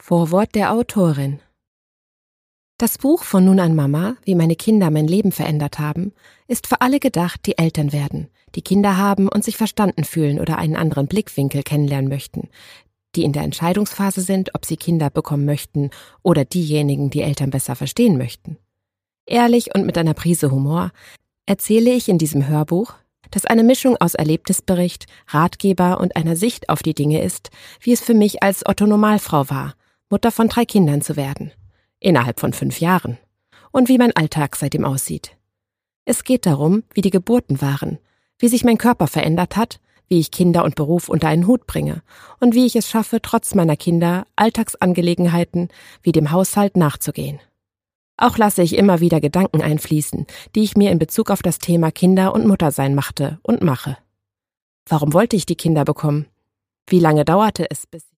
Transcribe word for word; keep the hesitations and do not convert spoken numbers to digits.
Vorwort der Autorin. Das Buch von Nun an Mama, wie meine Kinder mein Leben verändert haben, ist für alle gedacht, die Eltern werden, die Kinder haben und sich verstanden fühlen oder einen anderen Blickwinkel kennenlernen möchten, die in der Entscheidungsphase sind, ob sie Kinder bekommen möchten oder diejenigen, die Eltern besser verstehen möchten. Ehrlich und mit einer Prise Humor erzähle ich in diesem Hörbuch, das eine Mischung aus Erlebnisbericht, Ratgeber und einer Sicht auf die Dinge ist, wie es für mich als Otto-Normalfrau war, Mutter von drei Kindern zu werden. Innerhalb von fünf Jahren. Und wie mein Alltag seitdem aussieht. Es geht darum, wie die Geburten waren, wie sich mein Körper verändert hat, wie ich Kinder und Beruf unter einen Hut bringe und wie ich es schaffe, trotz meiner Kinder Alltagsangelegenheiten wie dem Haushalt nachzugehen. Auch lasse ich immer wieder Gedanken einfließen, die ich mir in Bezug auf das Thema Kinder und Muttersein machte und mache. Warum wollte ich die Kinder bekommen? Wie lange dauerte es, bis